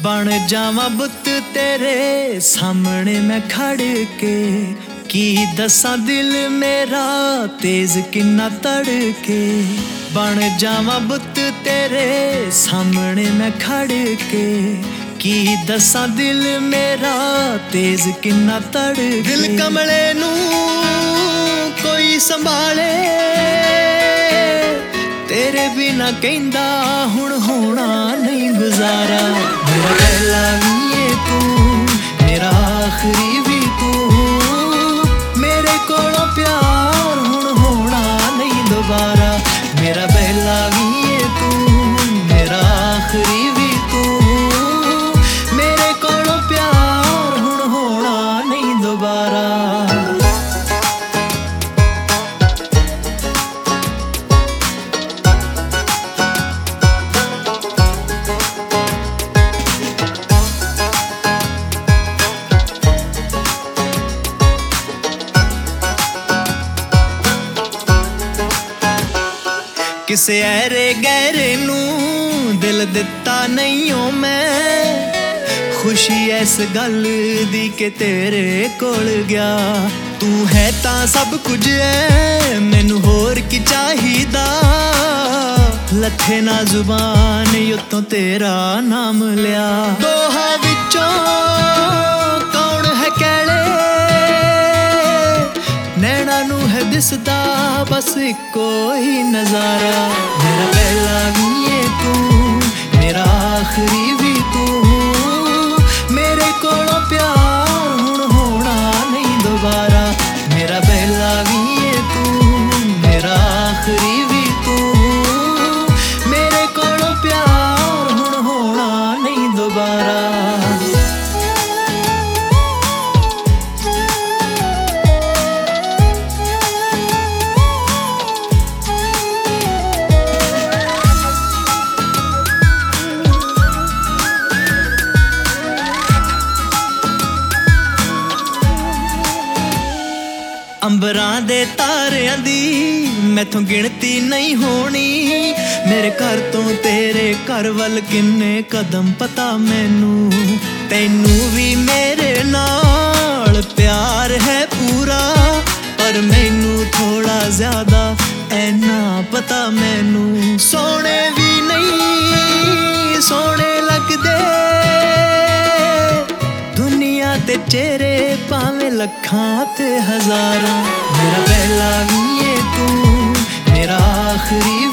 बन जावा बुत तेरे सामने मैं खड़ के की दसा दिल मेरा तेज किन्ना तड़के। बन जावा बुत तेरे सामने मैं खड़ के की दसा दिल मेरा तेज किन्ना तड़के। दिल कमले नू कोई संभाले तेरे बिना कहंदा हुण होना नहीं गुजारा। मेरा पहला भी है तू मेरा आखिरी भी तू मेरे कोलों प्यार हुण होना नहीं दोबारा। मेरा पहला भी है तू मेरा आखिरी भी तू मेरे कोलों प्यार हुण होना नहीं दोबारा। किसे ऐरे गहरे नू दिल दिता नहीं हो मैं खुशी इस गल दी के तेरे कोल गया। तू है तां सब कुछ है मैनू होर की चाहिदा। लथे ना जुबान युतों तेरा नाम लिया। दोहा विचों कौन है कैले नैना नू है दिसदा बस इको ही नजारा। मेरा पहला भी है तू मेरा आखिरी भी तू मेरे कोलों प्यार हुण होना नहीं दोबारा। मेरा पहला भी है तू मेरा आखिरी भी तू मेरे कोलों प्यार हुण होना नहीं दोबारा। अंबरां दे तारियां दी मैथों गिनती नहीं होनी। मेरे घर तो तेरे घर वल किन्ने कदम पता मैनू। तैनू भी मेरे नाल प्यार है पूरा पर मैनू थोड़ा ज्यादा ऐना पता मैनू। सोने भी नहीं सोने लगदे दुनिया ते चेहरे भावें लखां ते हजारां। मेरा पहला भी है तू मेरा आखिरी